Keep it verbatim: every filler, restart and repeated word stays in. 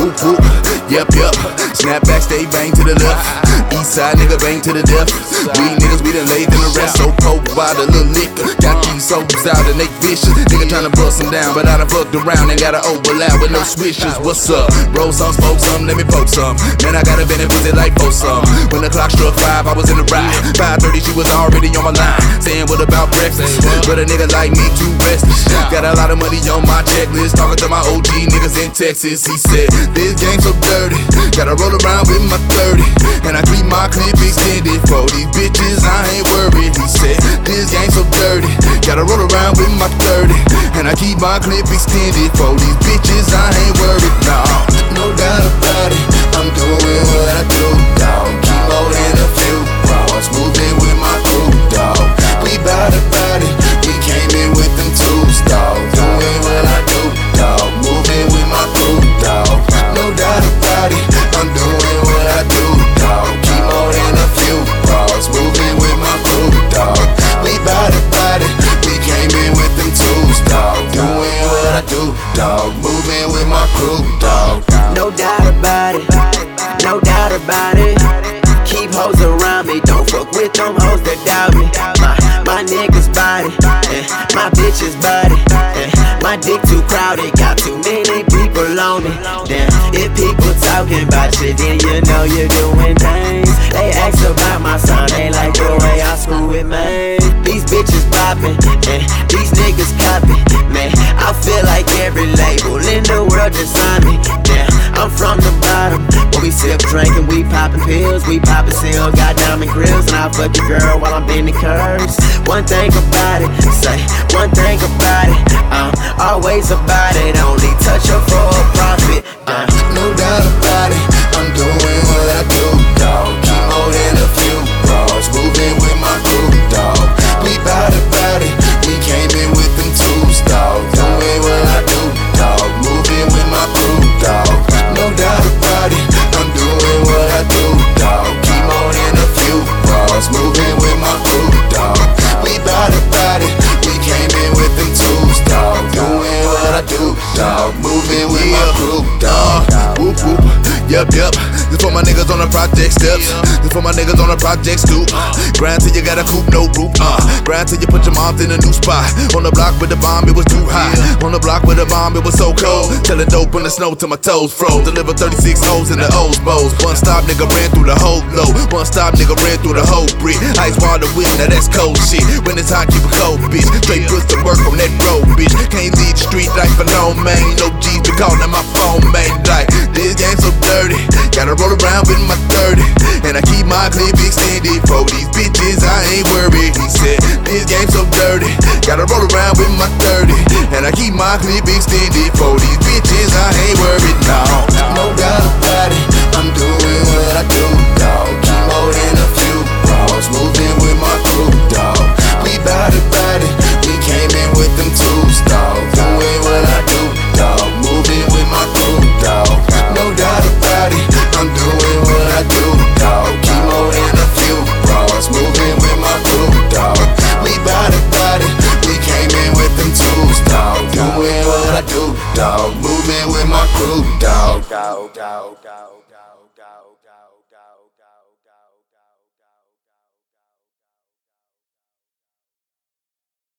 Whoop whoop, yep yep. Snapback, stay bang to the left. East side nigga bang to the death. We niggas, we done laid in the rest. So cold by the little liquor. Got these souls out and they vicious. Nigga tryna bust them down, but I done fucked around and got an overlap with no switches. What's up? Roll some, smoke some, let me poke some. Man, I got a Bennett pussy like both some. When the clock struck five, I was in the ride. five thirty, she was already on my line. Saying what about breakfast? But a nigga like me too restless. Got a lot of money on my checklist. Talking to my O G niggas in Texas. He said, this game so dirty. Gotta roll around with my thirty. And I keep my clip extended. For these bitches, I ain't worried. He said, this game so dirty. Gotta roll around with my thirty. And I keep my clip extended. For these bitches, I ain't worried. Nah, no doubt about it. I'm doing what I do, dawg. Keep more than a few bras. Moving with my crew, dawg. We bout about it. We came in with them tools, dawg. Doing what I do, dawg. Moving with my crew, dawg. No doubt about it. I'm doing what I do, dawg. Keep more than a few bras. Moving with my crew, dawg. We bout about it. We came in with them tools, dawg. Doing what I do, dawg. Moving with my crew, dawg. No doubt about it, no doubt about it. Keep hoes around me, don't fuck with them hoes that doubt me. My, my niggas body, eh, my bitches body, eh, my dick too crowded, got too many people on me. Damn, if people talking about you, then you know you're doing things. They ask about my son, they like the way I screw with man. These bitches poppin', eh, these niggas copy, man. I feel like every label in the world just signed me. Damn, I'm from the bottom, but we sip, drinkin', we poppin' pills, we poppin' seal, got diamond grills, and I fuck your girl while I'm bending curves. One thing about it, say one thing about it, I'm always about it, only touch her for a profit. Uh. No doubt about it, I'm doing what I do, dawg. Keep more than a few bras, moving with my crew, dawg. We bout about it, we came in with them tools, dawg. Doing what I do, dawg. Moving with my crew, dawg. No doubt about it, I'm doing what I do, dawg. Keep more than a few bras, moving with my crew, dawg. We bout about it, we came in with them tools, dawg. Doing what I do, dawg. Moving with my crew, dawg. Whoop whoop, yep yep. This for my niggas on the project steps. This for my niggas on the project scoop. Grind till you got a coupe, no roof. Uh, grind till you put your moms in a new spot. On the block with the bomb, it was too hot. On the block with the bomb, it was so cold. Selling dope in the snow till my toes froze. Deliver thirty-six hoes in the O's bows. One stop nigga ran through the whole low. One stop nigga ran through the whole brick. Ice water whip, now that's cold shit. When it's hot, keep a cold bitch. Straight puts to work on that road, bitch. Can't lead the street life alone, man. No G's be calling my phone, man. Like, this game so dirty. Gotta roll around with my thirty. And I keep my clip extended. For these bitches, I ain't worried. He said, this game so dirty. Gotta roll around with my thirty. And I keep my clip extended. For these bitches, I ain't worried. No, no doubt about it. I'm doing what I do, dawg. Keep more than a few bras. Moving with my crew, dawg. We bout about it. We came in with them tools, dawg. Doing what I do, dawg. Moving with my crew, dawg. No doubt about it. I'm doing what I do, dawg. Keep more than a few bras. Moving with my crew, dawg. We bout about it. We came in with them tools, dawg. Doing what I do, dawg. Moving with my crew, dawg.